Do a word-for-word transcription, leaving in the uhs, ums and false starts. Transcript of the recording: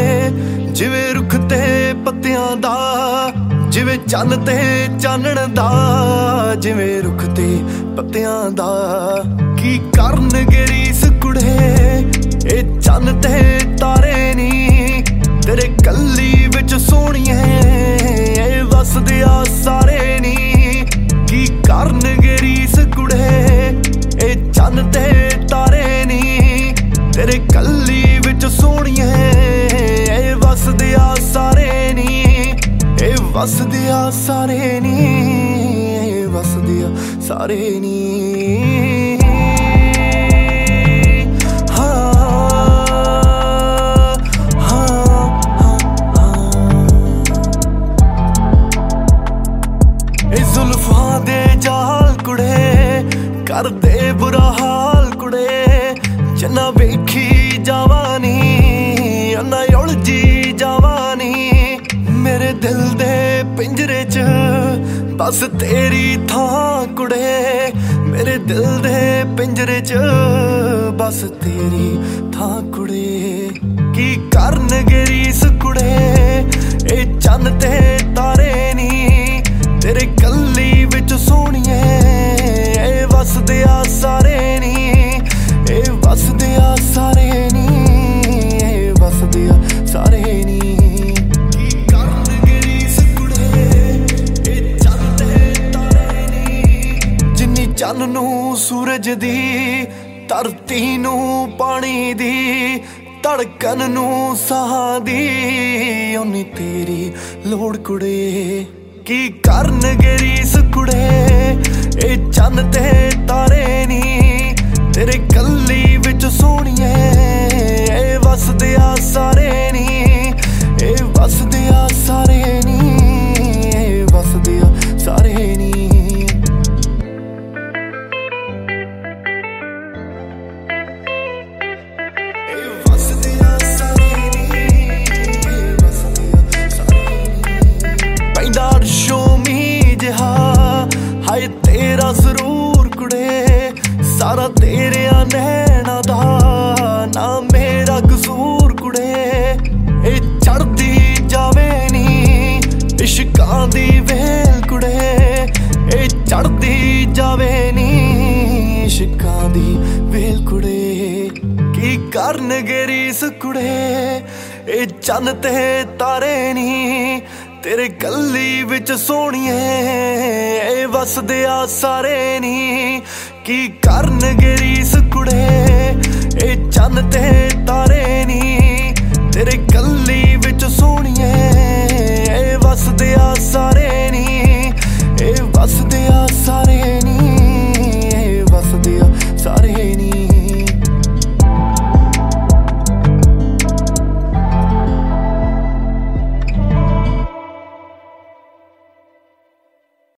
ਜਿਵੇਂ ਰੁੱਖ ਤੇ ਪੱਤਿਆਂ ਦਾ, ਜਿਵੇਂ ਚੰਨ ਤੇ ਚਾਨਣ ਦਾ, ਜਿਵੇਂ ਰੁੱਖ ਤੇ ਪੱਤਿਆਂ ਦਾ। ਕੀ ਕਰਨਗੇ ਰੀਸ ਕੁੜੇ ਇਹ ਚੰਨ ਤੇ ਤਾਰੇ ਨੀ, ਤੇਰੇ ਕੱਲੀ ਵਿੱਚ ਸੋਹਣੀਏ ਇਹ ਵਸਦੇ ਆ ਸਾਰੇ ਨੀ। ਕੀ ਕਰਨਗੇ ਰੀਸ ਕੁੜੇ ਇਹ ਚੰਨ ਤੇ ਤਾਰੇ ਨੀ, ਤੇਰੇ ਕੱਲੀ ਵਿੱਚ ਸੋਹਣੀਏ ਇਹ ਵਸਦੇ ਆ ਸਾਰੇ ਨੀ, ਇਹ ਵਸਦੇ ਆ ਸਾਰੇ ਨੀ, ਇਹ ਵਸਦੇ ਆ ਸਾਰੇ ਨੀ। ਜ਼ੁਲਫਾਂ ਦੇ ਜਾਲ ਕੁੜੇ ਕਰਦੇ ਬੁਰਾ ਹਾਲ ਕੁੜੇ, ਜਿੰਨਾ ਵੇਖੀ ਜਾਵਾਨੀ ਅੰਨਾ ਉਲਝੀ ਜਾਵਾਨੀ। ਮੇਰੇ ਦਿਲ ਦੇ ਪਿੰਜਰੇ 'ਚ ਬਸ ਤੇਰੀ ਥਾਂ ਕੁੜੇ, ਮੇਰੇ ਦਿਲ ਦੇ ਪਿੰਜਰੇ 'ਚ ਬਸ ਤੇਰੀ ਥਾਂ ਕੁੜੇ। ਕੀ ਕਰਨਗੇ ਰੀਸ ਕੁੜੇ ਇਹ ਚੰਨ ਤੇ ਤਾਰੇ ਨੀ, ਤੇਰੇ ਕੱਲੀ ਵਿੱਚ ਸੋਹਣੀਏ ਇਹ ਵਸਦੇ ਆ ਸਾਰੇ ਨੀ, ਇਹ ਵਸਦੇ ਆ ਸਾਰੇ ਨੀ, ਇਹ ਵਸਦੇ ਆ ਸਾਰੇ ਨੀ। ਕੀ ਕਰਨਗੇ ਰੀਸ ਕੁੜੇ ਇਹ ਚੰਨ ਤੇ ਤਾਰੇ ਨੀ, ਜਿੰਨੀ ਚੰਨ ਨੂੰ ਸੂਰਜ ਦੀ, ਧਰਤੀ ਨੂੰ ਪਾਣੀ ਦੀ, ਧੜਕਣ ਨੂੰ ਸਾਹਾਂ ਦੀ, ਓਨੀ ਤੇਰੀ ਲੋੜ ਕੁੜੇ। ਕੀ ਕਰਨਗੇ ਰੀਸ ਕੁੜੇ ਇਹ ਚੰਨ ਤੇ ਤਾਰੇ ਨੀ, ਤੇਰੇ ਕੱਲੀ ਵਿੱਚ ਸੋਹਣੀਏ ਇਹ ਵਸਦੇ ਆ ਸਾਰੇ ਨੀ, ਇਹ ਵਸਦੇ ਆ ਸਾਰੇ ਨੀ, ਇਹ ਵਸਦੇ ਆ ਸਾਰੇ ਨੀ। ਹਾਏ ਤੇਰਾ ਜ਼ਰੂਰ ਕੁੜੇ ਸਾਰਾ ਤੇਰਿਆਂ ਨੈਣਾ ਦਾ, ਨਾ ਮੇਰਾ ਕਸੂਰ ਕੁੜੇ। ਇਹ ਚੜਦੀ ਜਾਵੇ ਨੀ ਇਸ਼ਕਾਂ ਦੀ ਵੇਲ ਕੁੜੇ, ਇਹ ਚੜਦੀ ਜਾਵੇ ਨੀ ਇਸ਼ਕਾਂ ਦੀ ਵੇਲ ਕੁੜੇ। ਕੀ ਕਰਨਗੇ ਰੀਸ ਕੁੜੇ ਇਹ ਚੰਨ ਤੇ ਤਾਰੇ ਨੀ, ਤੇਰੇ ਕੱਲੀ ਵਿੱਚ ਸੋਹਣੀਏ ਇਹ ਵਸਦੇ ਆ ਸਾਰੇ ਨੀ। ਕੀ ਕਰਨਗੇ ਰੀਸ ਕੁੜੇ ਇਹ ਚੰਨ ਤੇ ਤਾਰੇ